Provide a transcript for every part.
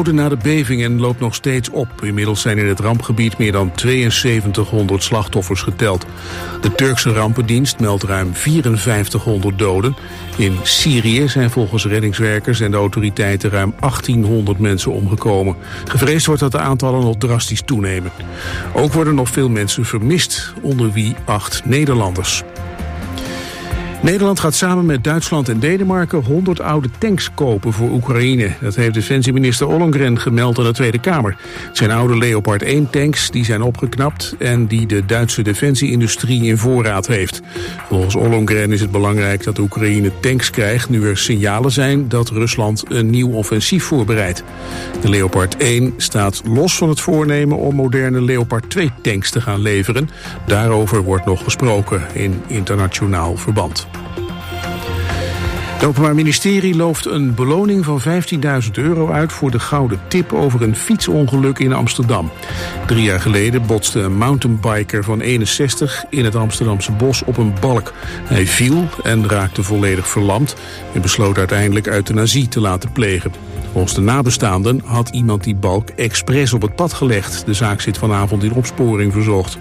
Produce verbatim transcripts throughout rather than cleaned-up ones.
doden na de beving en loopt nog steeds op. Inmiddels zijn in het rampgebied meer dan tweeënzeventighonderd slachtoffers geteld. De Turkse rampendienst meldt ruim vierenvijftighonderd doden. In Syrië zijn volgens reddingswerkers en de autoriteiten ruim achttienhonderd mensen omgekomen. Gevreesd wordt dat de aantallen nog drastisch toenemen. Ook worden nog veel mensen vermist, onder wie acht Nederlanders. Nederland gaat samen met Duitsland en Denemarken honderd oude tanks kopen voor Oekraïne. Dat heeft defensieminister Ollongren gemeld aan de Tweede Kamer. Het zijn oude Leopard één tanks die zijn opgeknapt en die de Duitse defensieindustrie in voorraad heeft. Volgens Ollongren is het belangrijk dat Oekraïne tanks krijgt nu er signalen zijn dat Rusland een nieuw offensief voorbereidt. De Leopard één staat los van het voornemen om moderne Leopard twee tanks te gaan leveren. Daarover wordt nog gesproken in internationaal verband. Het Openbaar Ministerie looft een beloning van vijftienduizend euro uit voor de gouden tip over een fietsongeluk in Amsterdam. Drie jaar geleden botste een mountainbiker van eenenzestig in het Amsterdamse bos op een balk. Hij viel en raakte volledig verlamd en besloot uiteindelijk euthanasie te laten plegen. Volgens de nabestaanden had iemand die balk expres op het pad gelegd. De zaak zit vanavond in opsporing verzocht.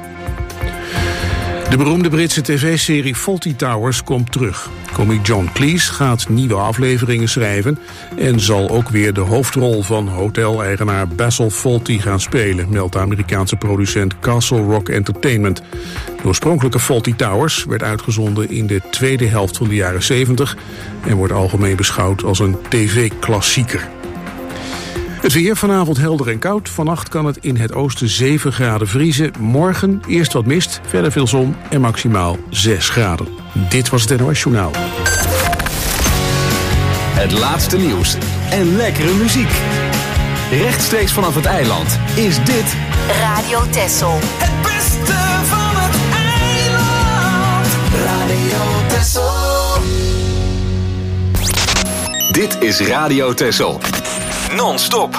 De beroemde Britse tv-serie Fawlty Towers komt terug. Komiek John Cleese gaat nieuwe afleveringen schrijven en zal ook weer de hoofdrol van hoteleigenaar Basil Fawlty gaan spelen, meldt de Amerikaanse producent Castle Rock Entertainment. De oorspronkelijke Fawlty Towers werd uitgezonden in de tweede helft van de jaren zeventig en wordt algemeen beschouwd als een tv-klassieker. Het weer vanavond helder en koud. Vannacht kan het in het oosten zeven graden vriezen. Morgen eerst wat mist, verder veel zon en maximaal zes graden. Dit was het N O S Journaal. Het laatste nieuws en lekkere muziek. Rechtstreeks vanaf het eiland is dit Radio Texel. Het beste van het eiland. Radio Texel. Dit is Radio Texel. Non-stop.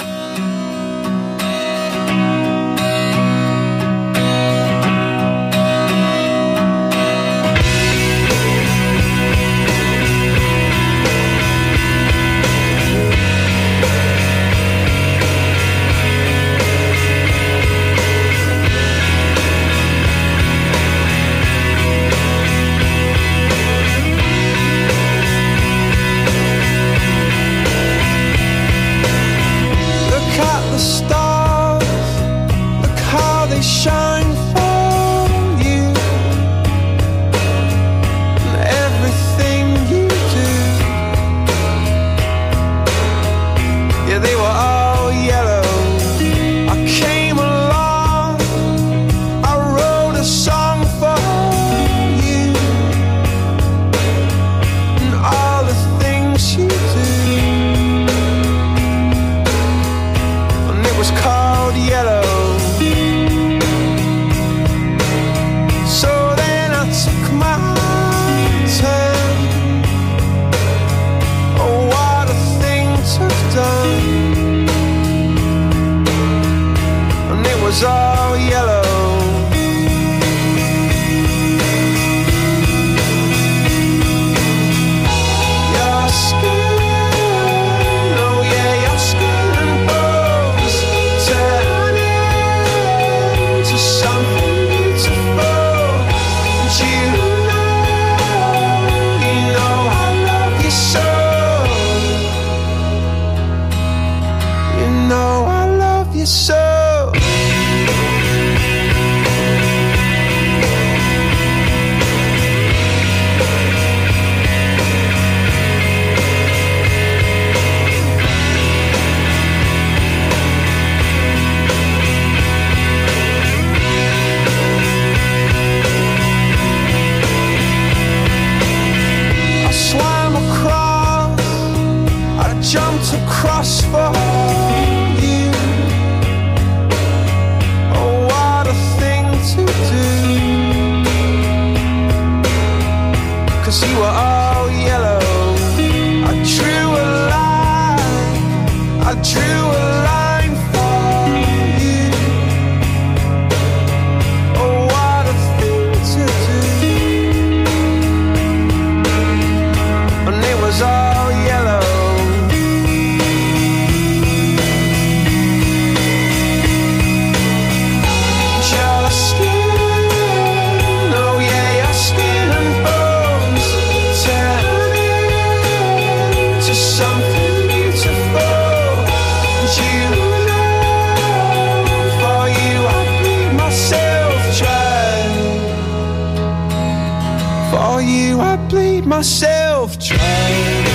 keep myself trying.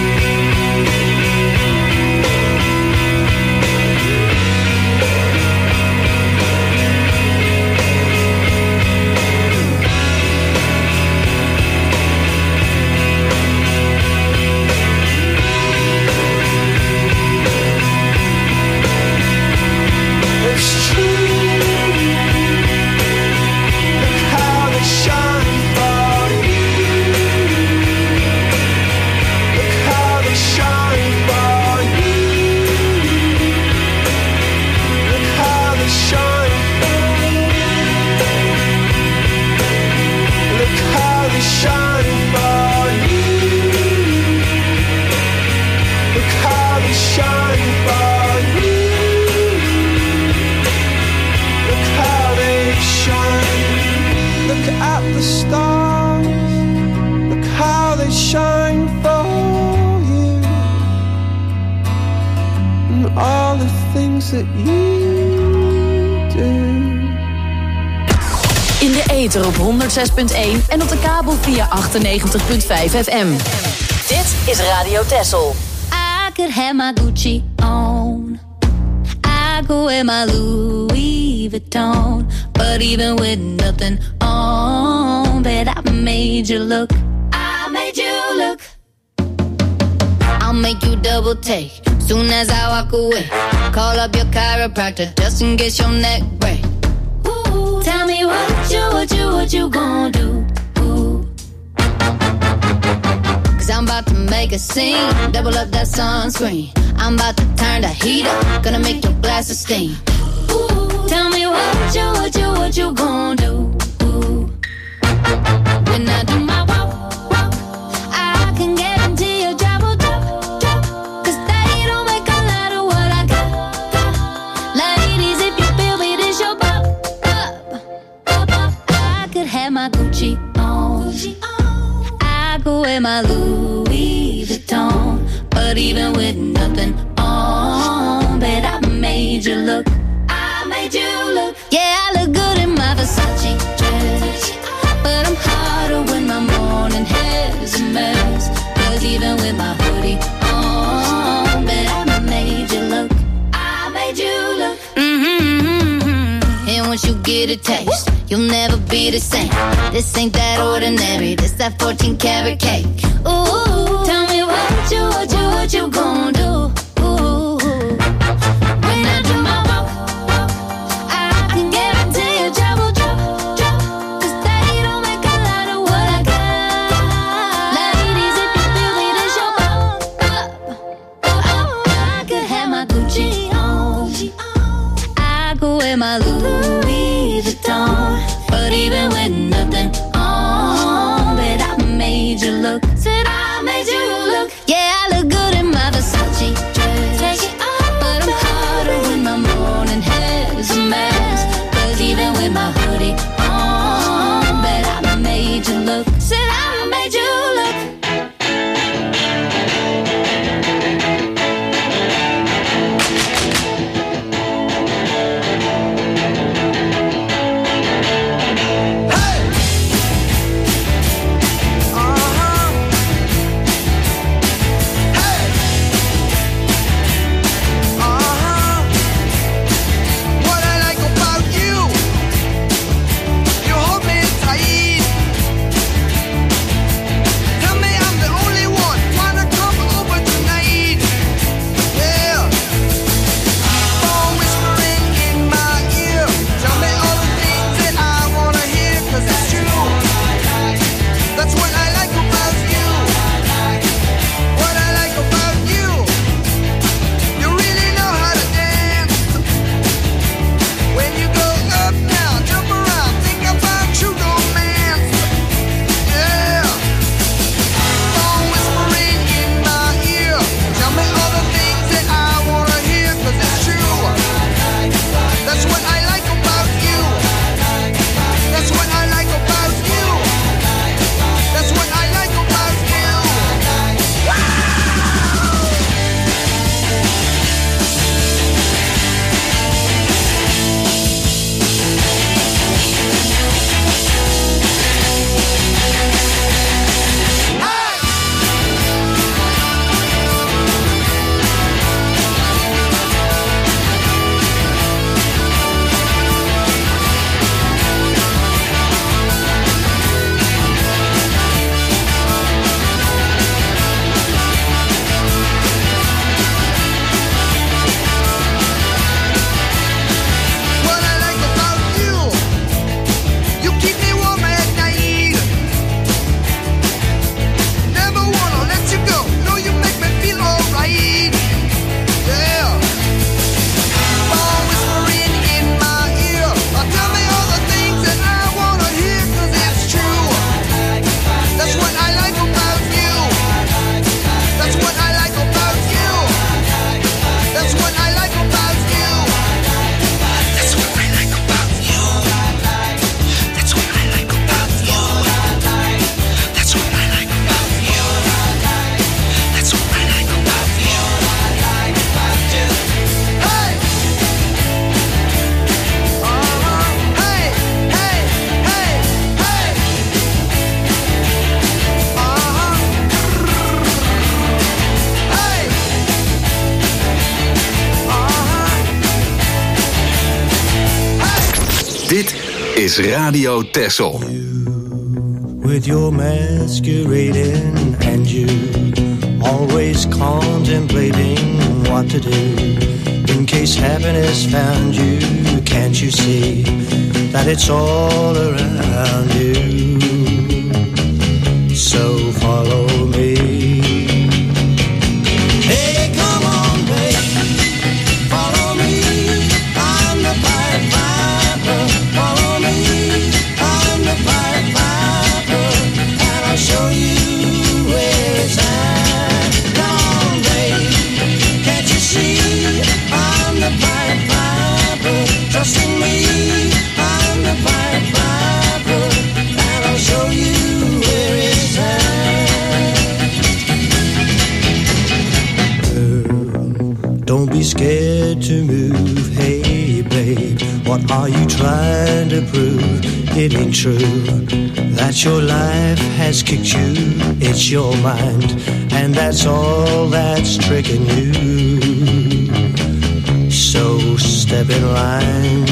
That you do. In de ether op honderdzes punt één en op de kabel via achtennegentig komma vijf F M. Dit is Radio Texel. I could have my Gucci on. I go wear my Louis Vuitton. But even with nothing on, bet I made you look. I made you look. I'll make you double take soon as I walk away. Call up your chiropractor just in case your neck break. Ooh, tell me what you, what you, what you gonna do. Ooh. Cause I'm about to make a scene. Double up that sunscreen. I'm about to turn the heat up. Gonna make your glasses steam. Ooh, tell me what you, what you, what you gonna do. Ooh. When I do my walk, walk, I can guarantee your job will drop. My Gucci on. I go wear my Louis Vuitton. But even with nothing on, bet I made you look. I made you look. Yeah, I look good in my Versace dress. But I'm hotter when my morning hair's a mess. Cause even with my hoodie on, bet I made you look. I made you look. Mm-hmm. And once you get a taste, you'll never be the same. This ain't that ordinary. This that fourteen karat cake. Ooh, tell me what you, what you, what you gon' do. Ooh, when I do my walk, walk, I can guarantee your job will drop, drop. Cause they don't make a lot of what I got. Ladies, if you feel me, this your pop, pop. Oh, I could have my Gucci on. I go wear my Louis Vuitton. But even with nothing on, bet I made you look. Said I made you look. Yeah, I look good in my Versace dress. Take it off, but I'm hotter when my morning hair's a mess. Cause even with my hoodie on, bet I made you look. Said I made you look. Dit is Radio Texel. With your masquerading and you always contemplating what to do in case happiness found you. Can't you see that it's all around you? So follow me. Hey, come on, baby, follow me. I'm the Pied Piper. Follow me, I'm the Pied Piper, and I'll show you where it's at. Come on, baby, can't you see? I'm the Pied Piper. Trust in me, I'm the Pied Piper, and I'll show you where it's at. Girl, don't be scared to move. Hey, babe, what are you trying to prove? It ain't true that your life has kicked you. It's your mind, and that's all that's tricking you. So step in line.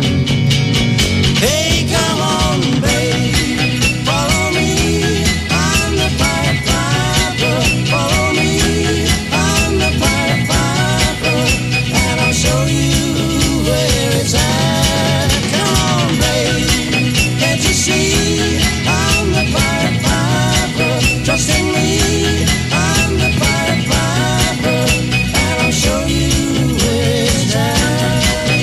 Hey, come on, babe, follow me. I'm the Pied Piper. Follow me, I'm the Pied Piper, and I'll show you where it's at. Come on, babe, can't you see? I'm the Pied Piper. Trust in me, I'm the Pied Piper, and I'll show you where it's at.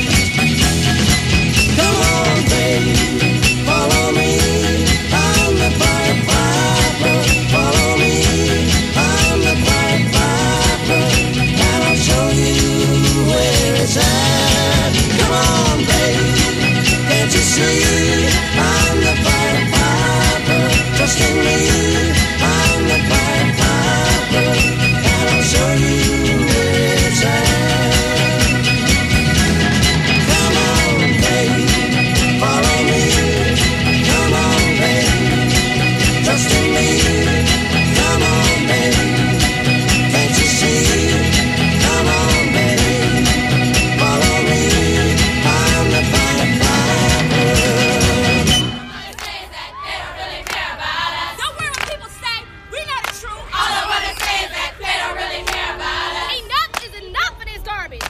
Come on, babe, follow me. I'm the Pied Piper. Follow me, I'm the Pied Piper, and I'll show you where it's at. Come on, babe, can't you see? I'm the Pied Piper. Trust in me, I'm the Pied Piper, and I'll show you where it's at. Come on, babe, follow me. Come on, babe, trust in me. Come on, babe, can't you see? Come on, babe, follow me. I'm the Pied Piper. Don't worry what people say. We know the truth. All I wanna say is that they don't really care about us. Enough is enough of this garbage.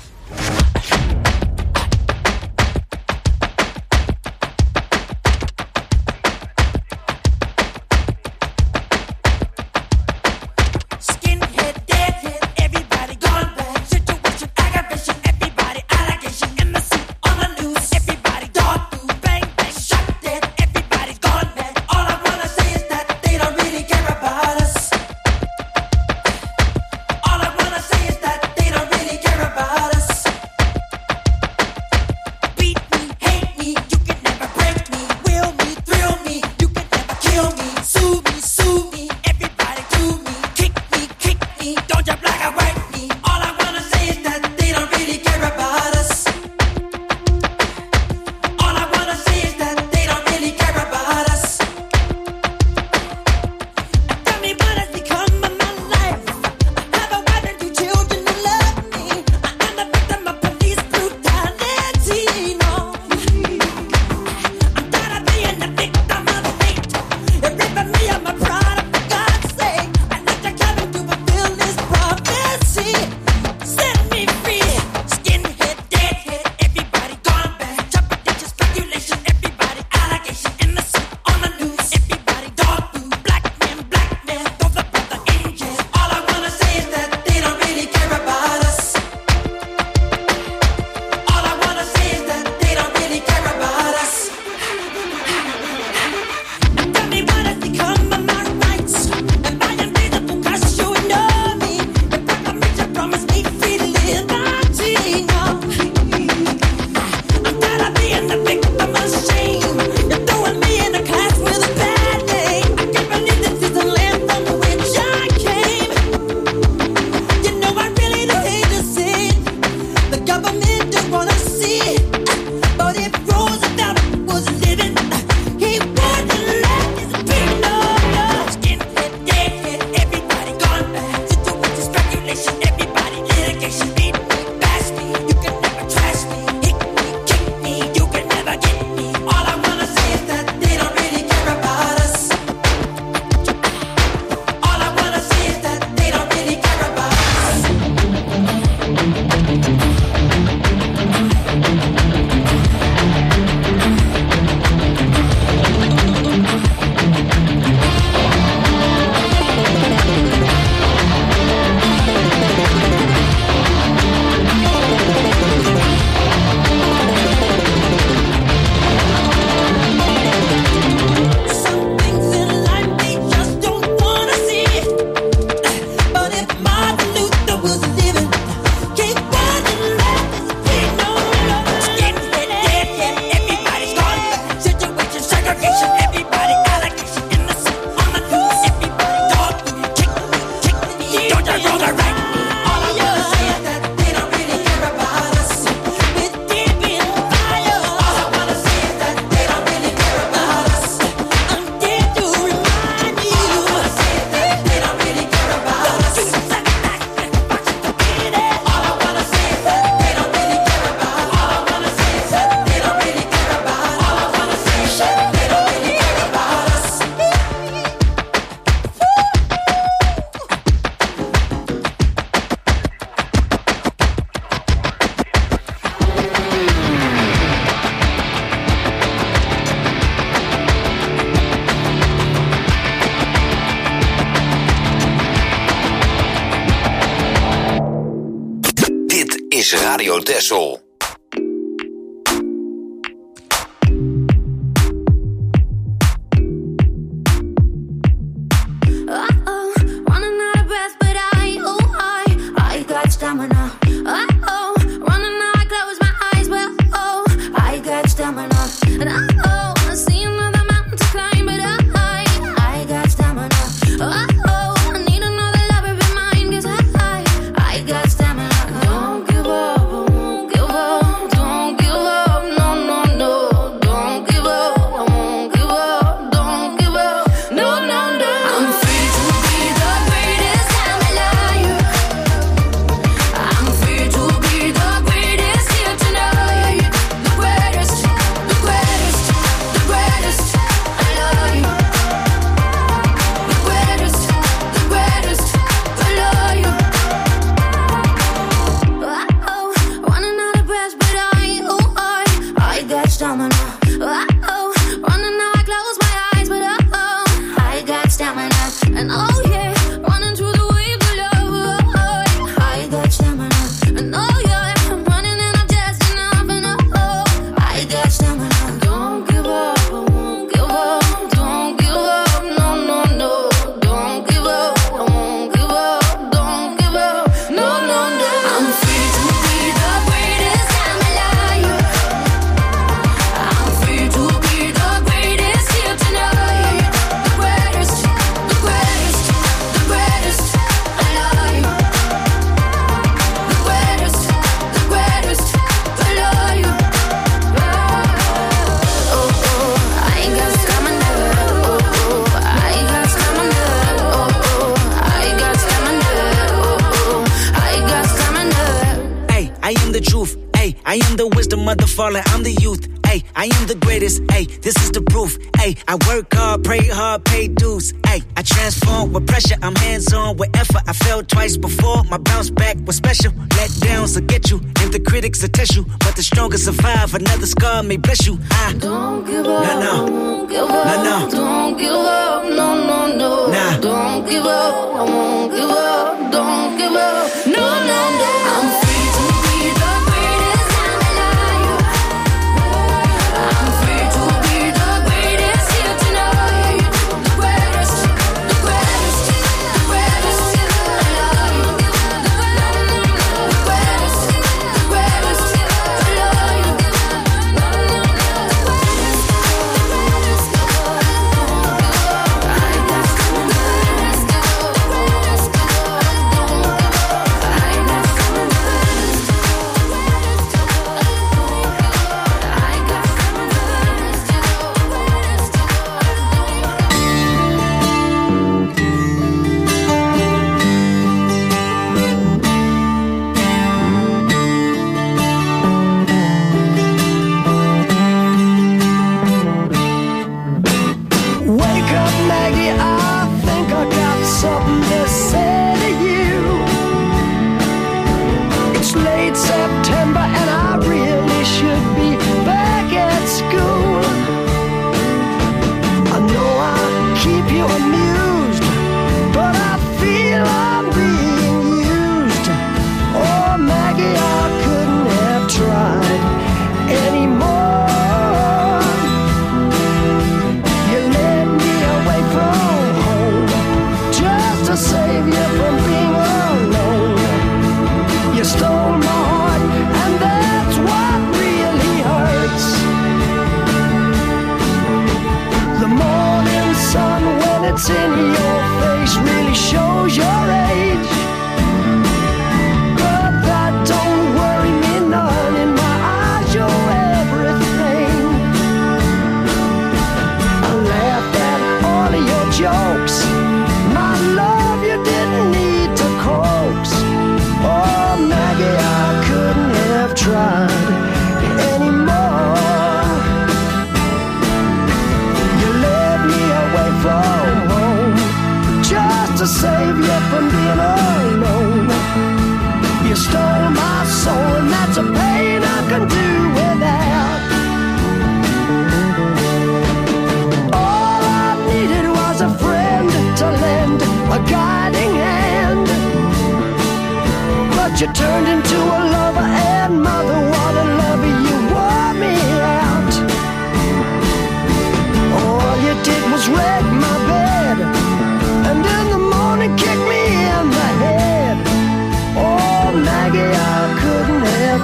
Skinhead, deadhead, everybody gone bad. Situation, aggravation, everybody allegation. Embassy on the news, everybody dog food, bang bang, shot dead, everybody's gone bad. All I wanna say is that they don't really care about us. All I wanna say is that they don't really care about us. Beat me, hate me, you can never break me. Will me, thrill me, you can never kill me. Sue me, sue me, everybody do me. Kick me, kick me, don't you black or white me. All I wanna say is that they don't really care about us. All I wanna say is that they don't really care about us. Tell me what has become of my life. I have a wife and two children who love me. I am a victim of police brutality. No, I'm tired of being the victim of hate. You're ripping me of my product, for God's sake. I need to come to fulfill this prophecy. Set me free. Skinhead, deadhead, everybody gone bad. Trepidation, speculation, everybody allegation. Innocent on the news, everybody dog food. Black men, black men, throw the brother in jail. All I wanna say is that they don't really care about us. All I wanna say is that they don't really care about us. Tell me what has become of my rights. Am I invisible 'cause you know me? The proclamation promised me free liberty. No, I'm tired of being the victim of shame. You're throwing me in a class with a bad name. I can't believe this is the land from which I came. You know I really don't hate to see it. The government don't wanna see it. But if Roosevelt was living, he wouldn't let this be known. Skinhead, deadhead, everybody gone bad. Situation, speculation, everybody litigation. Beat me, bash me, you can never trash me. Hit me, kick me, you can never get is Radio Texel. Uh-oh, running out of breath, but I, oh, I, I got stamina. Uh-oh, running out, I close my eyes, but oh, I got stamina. And uh-oh, I see another mountain to climb, but I, I got stamina. Uh-oh, I need another lover in mine, 'cause I, I got stamina. Don't give up, I won't give up, don't give up, no, no, no. Don't give up, I won't give up, don't give up, no, no, no. I'm free to be the greatest I'm alive. I'm free to be the greatest here tonight. The greatest, the greatest, the greatest alive. The greatest, the greatest alive. Uh-oh, running out of breath, but I, oh, I, I got stamina. Uh-oh, running out, I close my eyes, but oh, I got stamina. And oh yeah, running through the waves of love, oh, I got stamina. And oh yeah, I'm running and I'm just enough, and oh, I got stamina. Don't give up, I won't give up, don't give up, no, no, no. Don't give up, I won't give up, don't give up, no, no, no. I'm free to be the greatest I'm alive. I'm free to be the greatest here tonight. The greatest, the greatest, the greatest alive. The greatest, the greatest alive. Oh, oh, I ain't got stamina. Oh, oh, I ain't got stamina. Oh, oh, I got stamina. Oh, oh, I got stamina. Hey, I am the truth. Hey, I am the wisdom of the fallen. I'm the youth. Hey, I am the greatest. Hey, this is the proof. Hey, I work hard, pray hard, pay dues. Hey, I transform with pressure. I'm hands on with effort. I fell twice before. My bounce back was special. Let downs will get you, and the critics will test you. But the strongest survive. Another scar may bless you. I Don't give up, No, no. I won't give up. No, no. Don't give up, no, no, no. Nah. Don't give up, I won't give up. Don't give up, no, no, no. I'm free to be the greatest I'm alive. I'm free to be the greatest here tonight. The greatest, the greatest, the greatest alive. The greatest, the greatest alive. Wake up, Maggie, I think I got something to say to you. It's late September and I really should be back at school. I know I keep you amused, but I feel I'm being used. Oh, Maggie, I couldn't have tried anymore. You led me away from home just to save you from being alone. You stole my heart, and that's what really hurts. The morning sun, when it's in your face, really shows your age. But that don't worry me none. In my eyes, you're everything. I laughed at all of your jokes. My love, you didn't need to coax. Oh, Maggie, I couldn't have tried anymore. You led me away from home just to save you from being alone. You stole my soul, and that's a pain I can do without. All I needed was a friend to lend a guiding hand, but you turned into a lover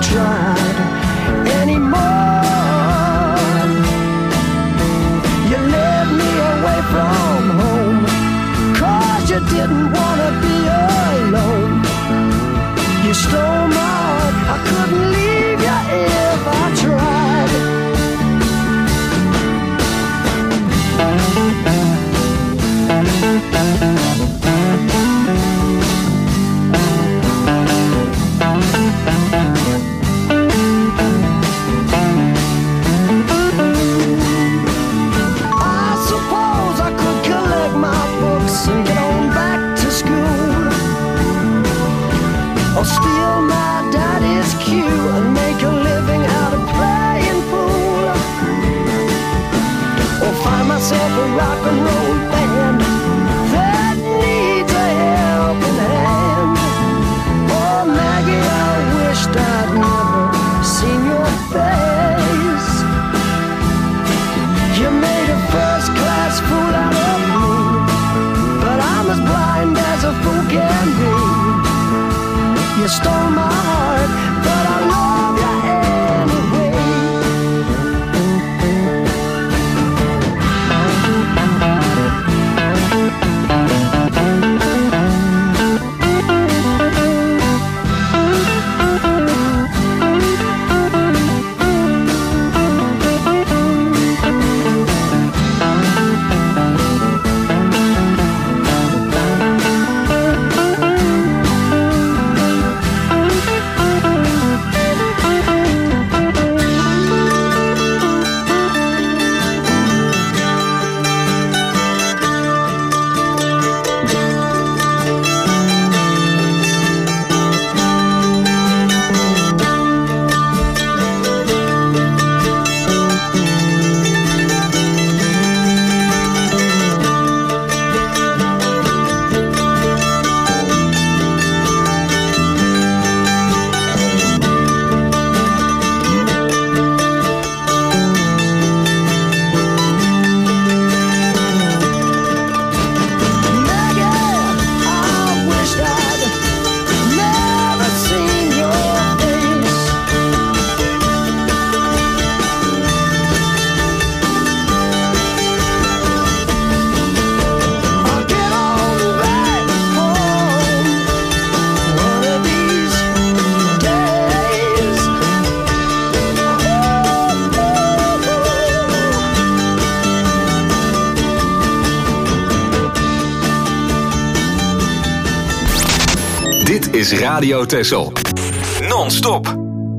tried anymore. You led me away from home, 'cause you didn't wanna be alone. You stole my heart, I couldn't leave you if I tried. And get on back to school, or steal my daddy's cue and make a living out of playing pool, or find myself a rock and roll band that needs a helping hand. Oh Maggie, I wished I'd never seen your face. You made a first class fool out of me, but I'm as blind as a fool can be. You stole my heart, but I love you anyway. Is Radio Texel. Non-stop.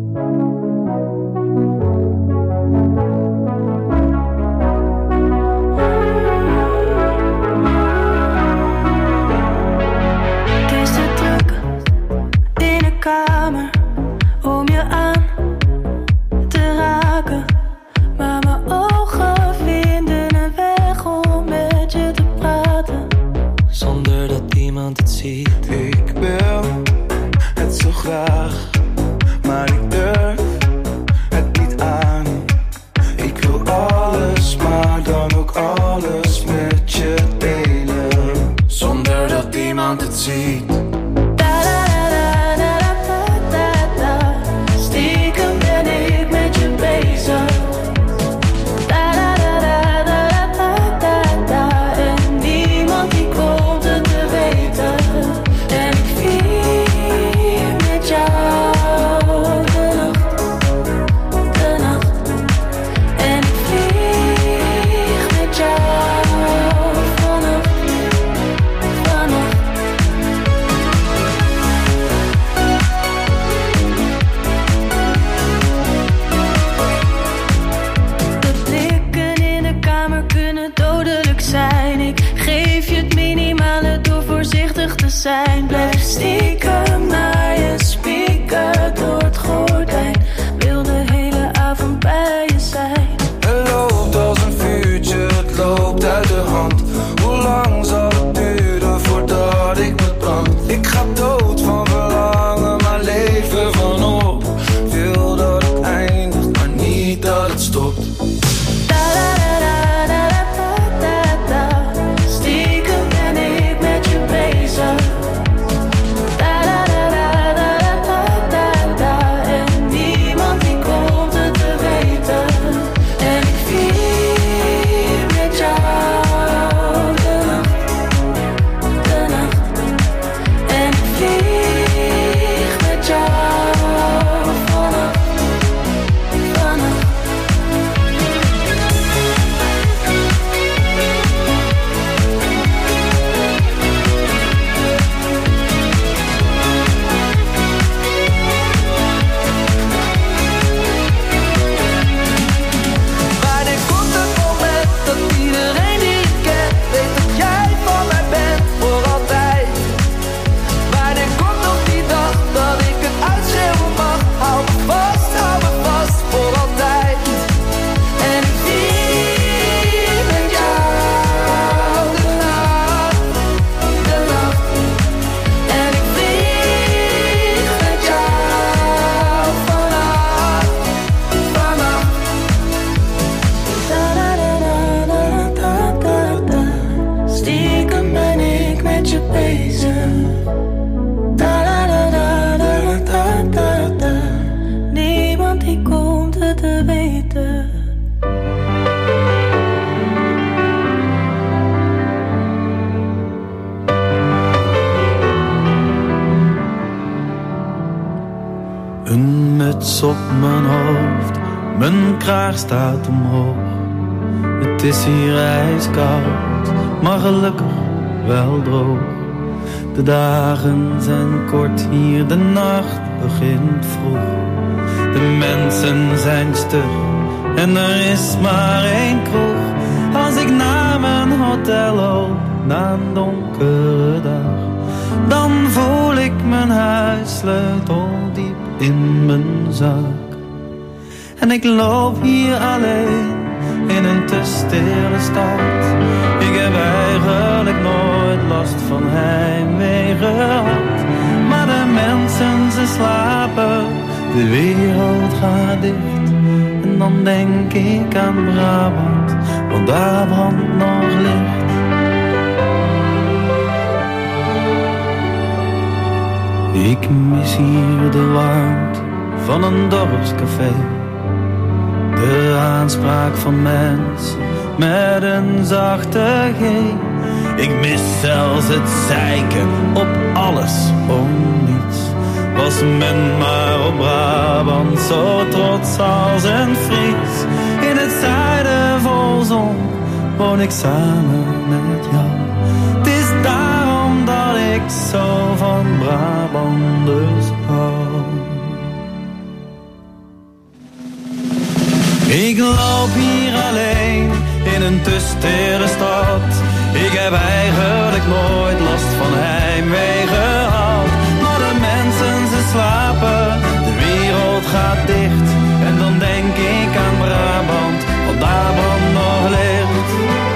zijn. Blijf stiekem naar je speaker door het gordijn. Wil de hele avond bij je zijn. Het loopt als een vuurtje, het loopt uit de hand. Hoe lang zal het duren voordat ik me brand? Ik ga dood van verlangen, maar leven vanop. Wil dat het eindigt, maar niet dat het stopt. het te weten. Een muts op mijn hoofd, mijn kraag staat omhoog. Het is hier ijskoud, maar gelukkig wel droog. De dagen zijn kort hier, de nacht begint vroeg. De mensen zijn stug en er is maar één kroeg. Als ik naar mijn hotel loop, na een donkere dag, dan voel ik mijn huissleutel diep in mijn zak. En ik loop hier alleen in een te stille stad. Ik heb eigenlijk nooit last van heimwee gehad. Maar de mensen, ze slapen, de wereld gaat dicht. En dan denk ik aan Brabant, want daar brandt nog licht. Ik mis hier de warmte van een dorpscafé. De aanspraak van mensen met een zachte G. Ik mis zelfs het zeiken op alles om niets. Was men maar op Brabant zo trots als een Fries. In het zuiden vol zon woon ik samen met jou. Het is daarom dat ik zo van Brabanders hou. Ik loop hier alleen in een te stille stad. Ik heb eigenlijk nooit last van heimwee gehad. Maar de mensen, ze slapen, de wereld gaat dicht. En dan denk ik aan Brabant, want daar brandt nog licht.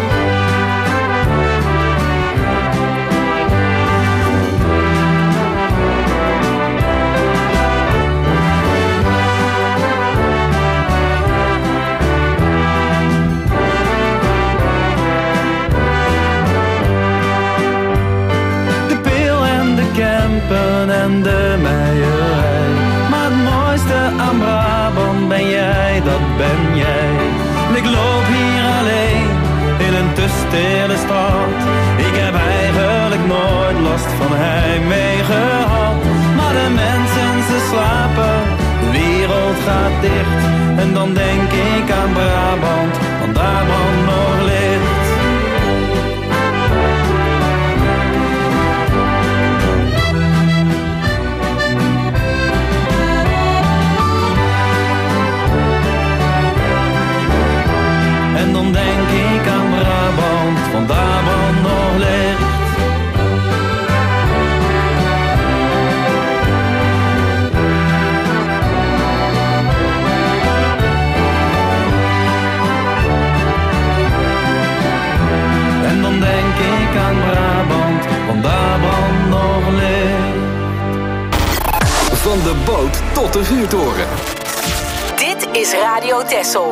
En de meierij. Maar het mooiste aan Brabant ben jij, dat ben jij. Ik loop hier alleen in een te stille stad. Ik heb eigenlijk nooit last van heimwee gehad. Maar de mensen, ze slapen, de wereld gaat dicht. En dan denk ik aan Brabant, want daar brandt nog licht. En dan denk ik aan Brabant, want daar brandt nog licht. En dan denk ik aan Brabant, want daar brandt nog licht. Van de boot tot de vuurtoren. Dit is Radio Texel.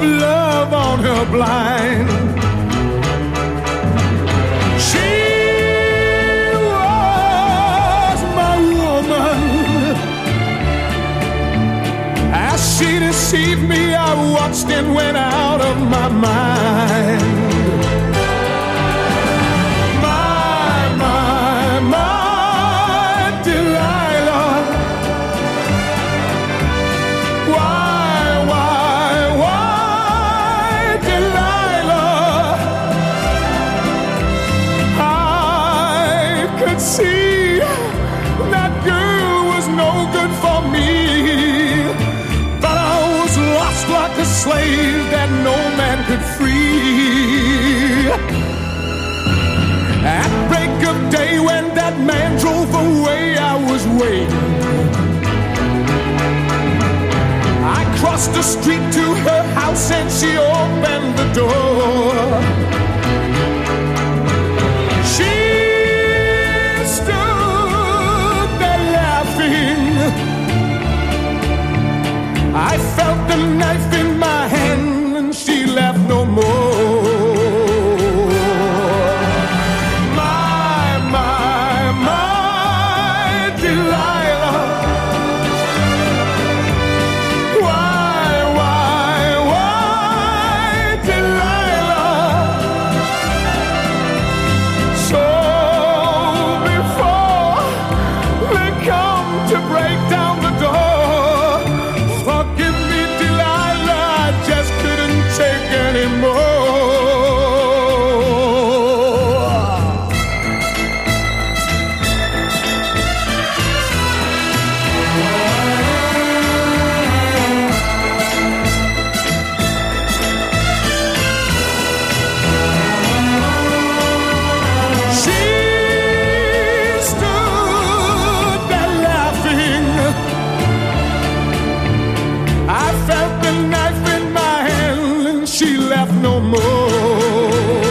of love on her blind. She was my woman. As she deceived me, I watched and went out of my mind. See, that girl was no good for me, but I was lost like a slave that no man could free. At break of day when that man drove away, I was waiting. I crossed the street to her house and she opened the door. She I felt the knife in my hand and she left no more. My, my, my Delilah. Why, why, why Delilah? So before they come to break down the door, no more.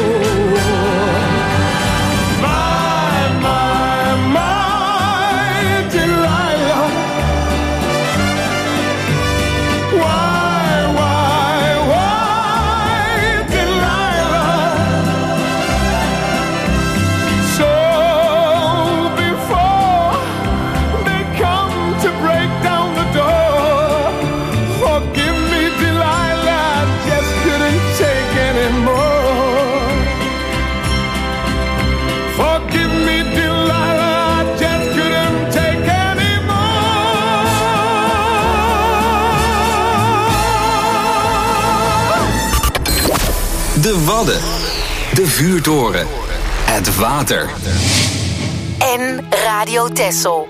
My, my, my Delilah. Why, why, why Delilah? So before they come to break down the door, forgive me Delilah, I just couldn't take anymore. Forgive me, Delilah, I just couldn't take anymore. De Wadden, de Vuurtoren, het water. En Radio Texel.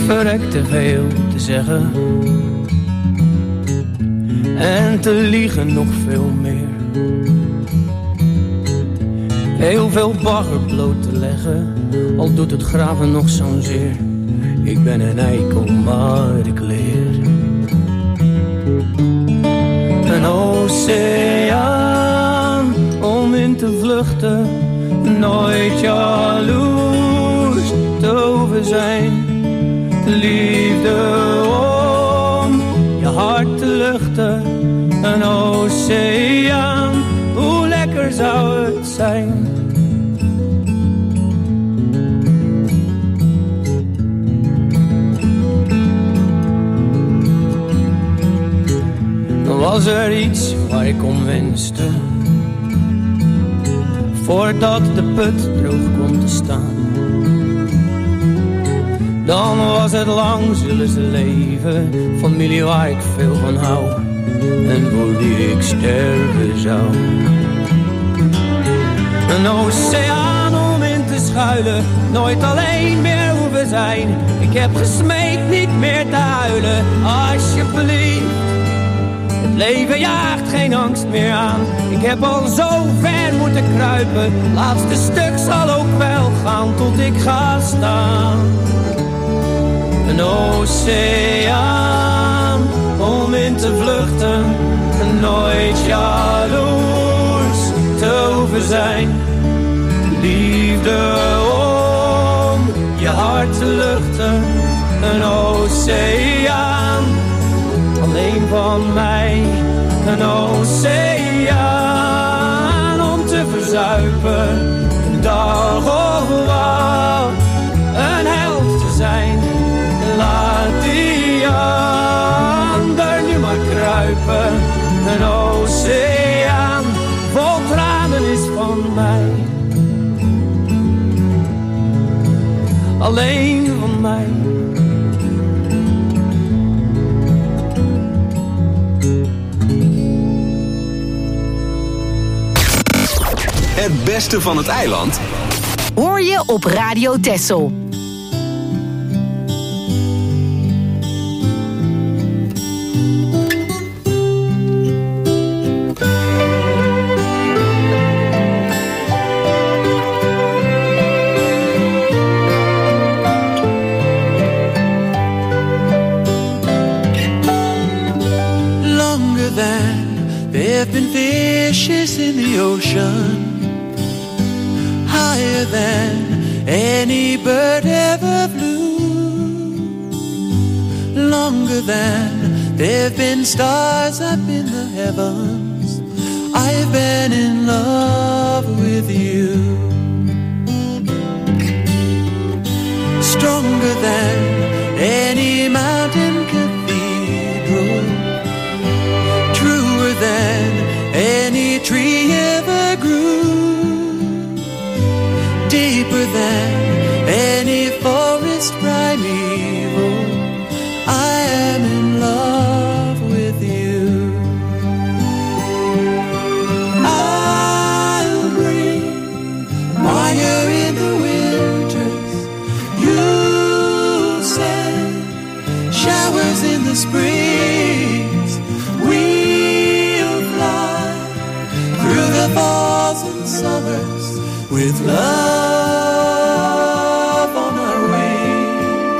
verrekt te veel te zeggen en te liegen nog veel meer. Heel veel bagger bloot te leggen, al doet het graven nog zo'n zeer. Ik ben een eikel, maar ik leer. Een oceaan om in te vluchten, nooit jaloers te over zijn. Liefde om je hart te luchten, een oceaan, hoe lekker zou het zijn. Dan was er iets waar ik om wenste, voordat de put droog komt te staan. Dan was het lang zullen ze leven, familie waar ik veel van hou en voor wie ik sterven zou. Een oceaan om in te schuilen, nooit alleen meer hoeven zijn. Ik heb gesmeekt niet meer te huilen, alsjeblieft. Het leven jaagt geen angst meer aan. Ik heb al zo ver moeten kruipen, laatste stuk zal ook wel gaan tot ik ga staan. Een oceaan om in te vluchten, nooit jaloers te hoeven zijn. Liefde om je hart te luchten, een oceaan alleen van mij. Een oceaan om te verzuipen, een dag of wat, een held te zijn. Laat die ander nu maar kruipen. Een oceaan vol tranen is van mij. Alleen van mij. Het beste van het eiland hoor je op Radio Texel. Longer than there have been fishes in the ocean, higher than any bird ever flew, longer than there've been stars up in the heavens. I've been in love with you. Stronger than any mountain cathedral, truer than any tree ever grew, deeper than any forest primeval. I am in love with you. I'll bring fire in the winters, you'll send showers in the springs. We'll fly through the falls and summers with love on our wing.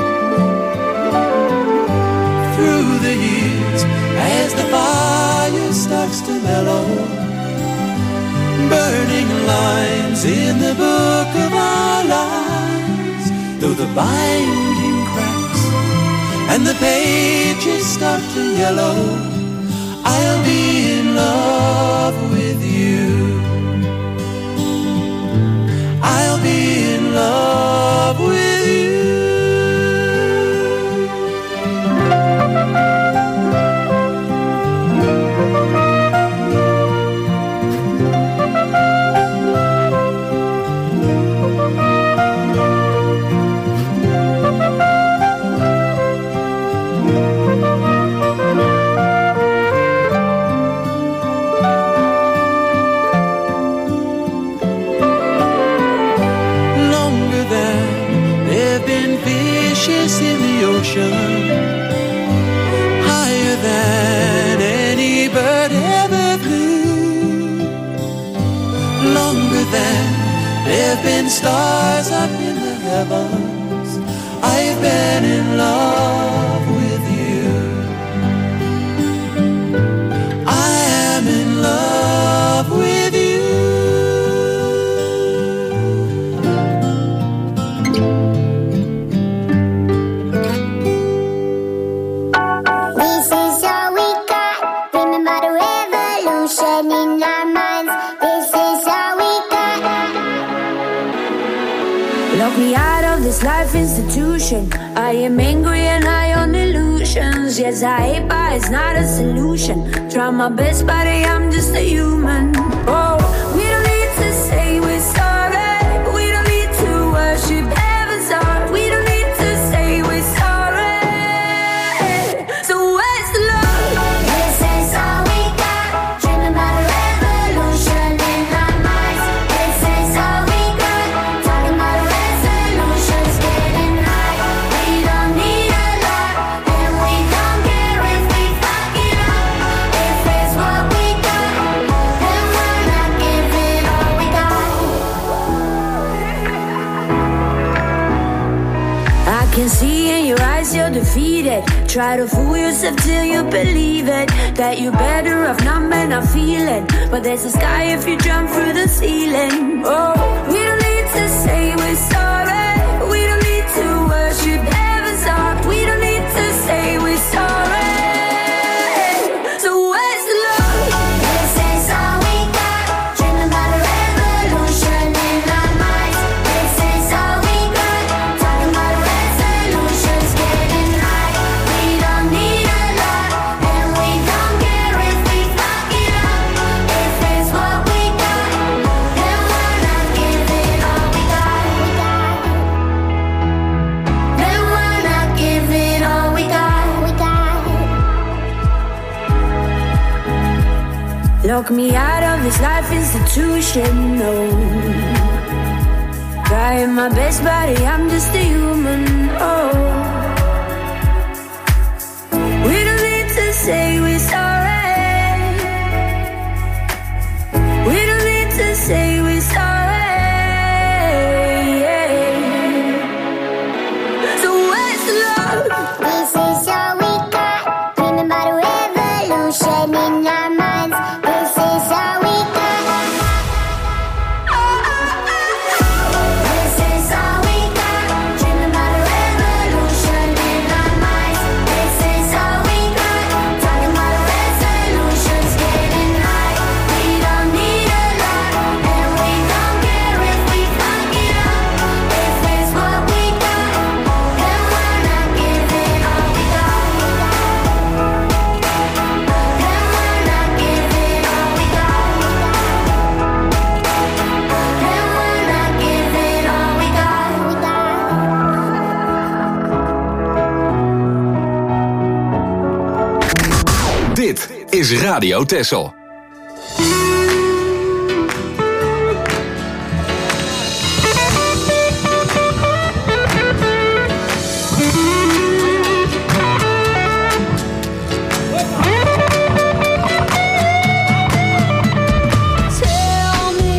Through the years, as the fire starts to mellow, burning lines in the book of our lives, though the binding cracks and the pages start to yellow, I'll be in love with you. I'll be in love with you. ocean, higher than any bird ever flew, longer than there've been stars up in the heavens. I've been in love with you. I am in love with you. This is all we got. Remember the revolution in our minds. This is all we got. Lock me out of this life institution. I am angry and high on illusions. Yes, I hate, but it's not a solution. Try my best, but I'm just a human. Oh, we don't need to say we're sorry. We don't need to worship heaven's heart. We don't need to say we're sorry. So where's the love? This is all we got. Dreaming about a revolution in our minds. This is all we got. Talking about resolutions, getting high. We don't need a lot, and we don't care if we fuck it up. If it's what we got, then we're not giving all we got. I can see in your eyes you're defeated. Try to fool yourself till you believe it. That you're better off not men are feeling. But there's a sky if you jump through the ceiling. Oh, we don't need to say we're sorry. We don't need to worship heaven's heart. We don't need to say we're sorry. So where's the love? This is all we got. Dreaming about a revolution in our minds. This is all we got. Talking about resolutions, getting high. We don't need a lot, and we don't care if we fuck it up. If it's what we got, then we're not giving all we got. Then we're not giving all we got. We got. Lock me out of this life institution, no. Trying my best, buddy, I'm just a human, oh. We don't need to say we're sorry. We don't need to say we're sorry. So where's the love? This is all we got. Dreaming about a revolution in our minds. This is all we got. This is all we got. Dreaming about a revolution in our minds. This is all we got. Talking about resolutions, getting high. We don't need a lot, and we don't care if we fuck it up. If it's what we got, then we're not giving all we got. Then we're not giving all we got. Then we're not giving all we got. Dit is Radio Texel. Tell me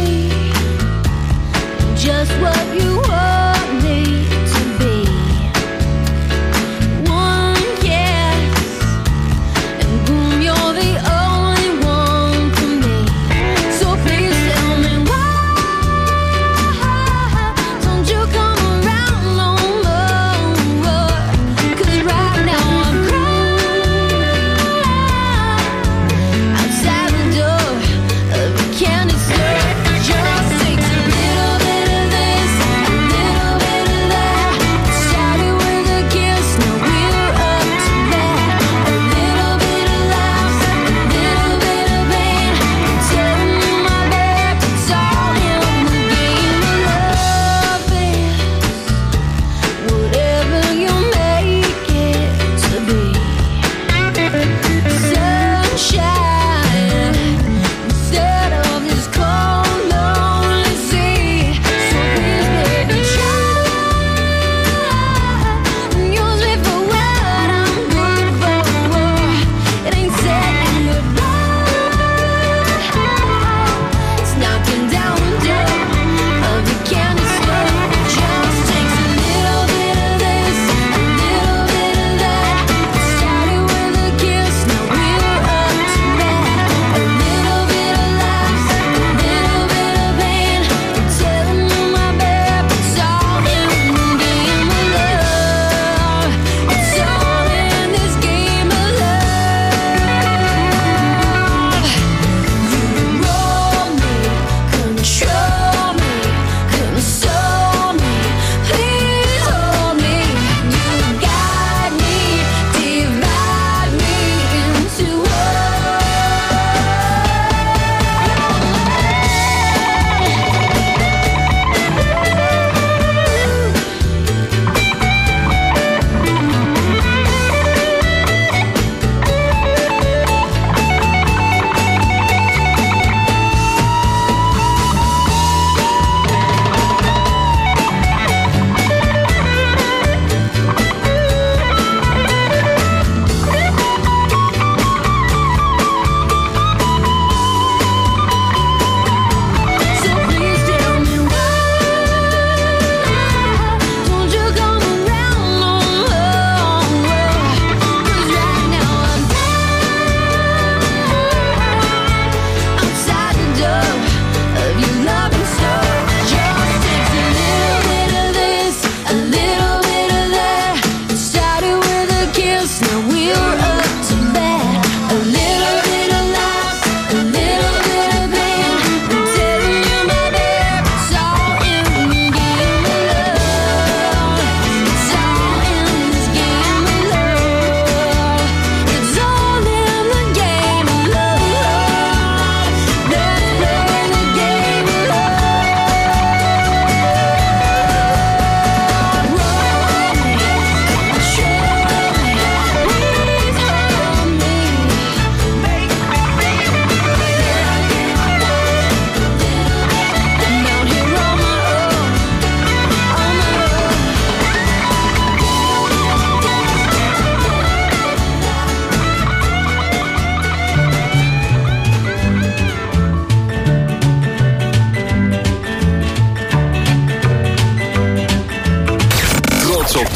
just what you want me to be. One guess, and boom, you're the only one for me.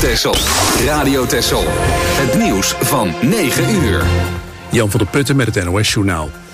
Texel. Radio Texel. Het nieuws van negen uur. Jan van der Putten met het N O S-journaal.